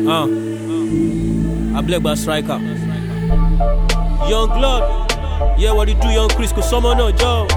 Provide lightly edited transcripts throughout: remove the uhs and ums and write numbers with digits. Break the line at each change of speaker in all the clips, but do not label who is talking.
I black by striker. Young Blood. Yeah, what you do, young Chris? Cause someone no job.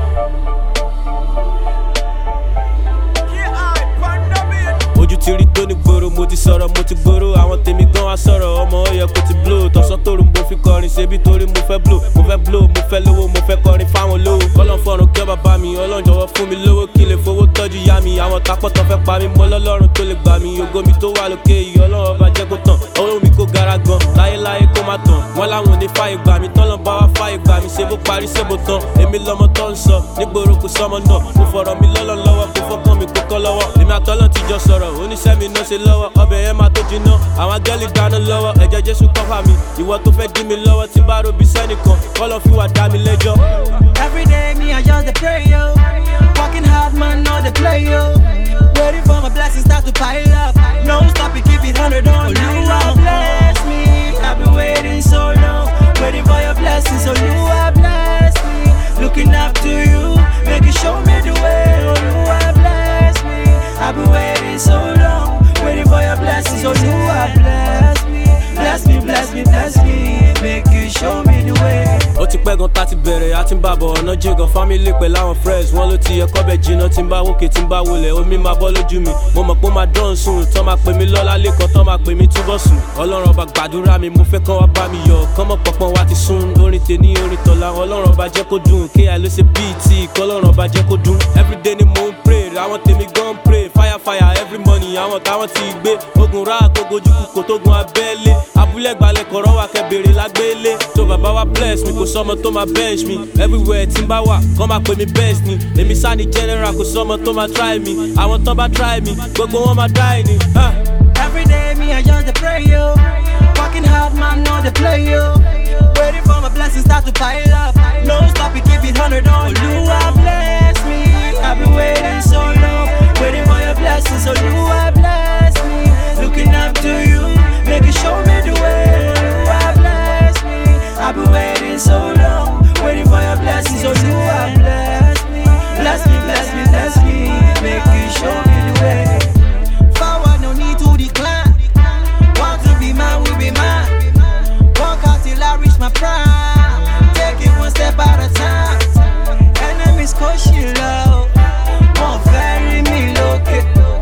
Ojú ti rí tó ní gbòòrò, mo ti sọ̀rọ̀, mo ti gbòòrò. Àwọn tèmi gan wá sọ̀rọ̀, ọmọ ó yẹ kó ti blow. Tọ̀sán tóru mo fi kọrin, ṣebí torí mo fẹ́ blow. Mo fẹ́ blow, mo fẹ́ lówó, mo fẹ́ kọrin fáwọn olówó. Kọ́lọ́ fọ̀run kẹ́ bàbá mi, Ọlọ́run jọ̀wọ́ fún mi lówó. Kí lè fowó tọ́jú ìyá mi, àwọn tapọ̀tọ̀ fẹ́ pa mí. Mo lọ́lọ́run tó lè gbà mí, ògo mi tó wà lókè yìí. Ọlọ́run ọba jẹ́ kó tàn, owó mi kó gara gan. Láyéláyé kó má tàn, wọ́n láwọn ò ní fàyè gbà mí. Tọ́lọ́ bá wá fàyè gbà mí, ṣe bó parí ṣe bó tán. Èmi lọmọ tó ń sọ, nígboro kò sọmọ náà. Mo fọ̀rọ̀ mi lọ́lọ́ lọ́wọ́, kò fọ́kàn mi kó kọ́ lọ́wọ́. Èmi àtọ́lọ́ ti jọ sọ̀rọ̀, oníṣẹ́ mi náà ṣe lọ́wọ́. Ọbẹ̀ yẹn máa tó jiná, àwọn gẹ́lì dáná lọ́wọ́. Ẹ̀jẹ̀ Jésù kọ́fà mi, ìwọ tó fẹ́ dí mi lọ́wọ́. Tí bá robi sẹ́nìkan, kọ́lọ́ fi wà dá mi lẹ́jọ́.
Every day me I just dey pray yo. Working hard man, no dey play yo. Waiting for my blessings start to pile up. No stop it, keep it 100 on. Oluwa bless me, I've been waiting so long. Waiting for your blessings, Oluwa bless me. Looking up to you, make you show me the way. Oluwa bless me, I've been waiting so long. Waiting for your blessings, Oluwa bless me. Bless me, bless me, bless me. Make you show me the way.
Ó ti pẹ́ gan tá ti bẹ̀rẹ̀, a ti ń bàbọ̀ ọ̀nà jẹ́gàn. Family pẹ̀lú àwọn friends, wọ́n ló ti yẹ kọ́bẹ̀ jìnnà. Tí ń bá wókè, tí ń bá wọlé, omi máa bọ́ lójú mi. Mo mọ̀ pé ó máa dán sùn, tán máa pè mí lọ́lá lẹ́kan, tán máa pè mí túbọ̀ sùn. Ọlọ́run ọba gbàdúrà mi, mo fẹ́ kán wá bá mi yọ̀. Kán mọ̀ pọ̀pọ̀ wá ti sún, orin tèní orin tọ̀la. Ọlọ́run ọba jẹ́ kó dùn, KI ló ṣe BT, kọ́lọ́run ọba jẹ́ kó dùn. Everyday ni mo ń pray, àwọn tèmi gan pray. Fire fire every morning, àwọn táwọn ti gbé. Ogun rà àgógójú kò tógun abẹ́lé. Abúlé gbalẹ̀ kọ̀rọ̀ wà kẹ́bèrè lágbélé. So bàbá wa bless mi, kò sọ́mọ tó máa bench mi. Everywhere tí n bá wà, kán máa pè mí best ni. Èmi sá ni general, kò sọ́mọ tó máa try mi. Àwọn tán bá try mi, gbogbo wọn máa die ni.
Every day me I just dey pray yo. Working hard man, no dey play yo. Waiting for my blessings start to pile up. No stop it, keep it 100 on. Oluwa bless me, I've been waiting so long. Waiting for your blessings, Oluwa bless me. Looking up to you, make you show me the way. Oluwa bless me, I've been waiting so long. Waiting for your blessings, Oluwa bless me. Bless me, bless me, bless me. Make you show me the way. Forward, no need to decline. Want to be man, will be man. Walk out till I reach my prime. Take it one step at a time. Enemies cause you low. Won't ferry me low.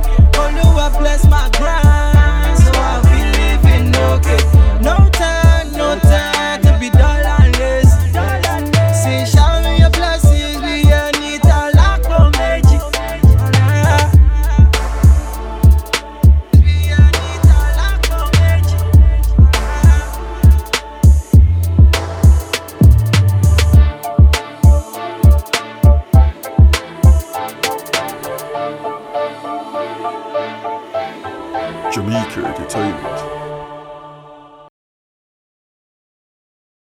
Oluwa bless my grind, so I'll be living okay. No time to be dull and lazy. Say shower me your blessings, we need a lack of magic.
Jamaica Entertainment.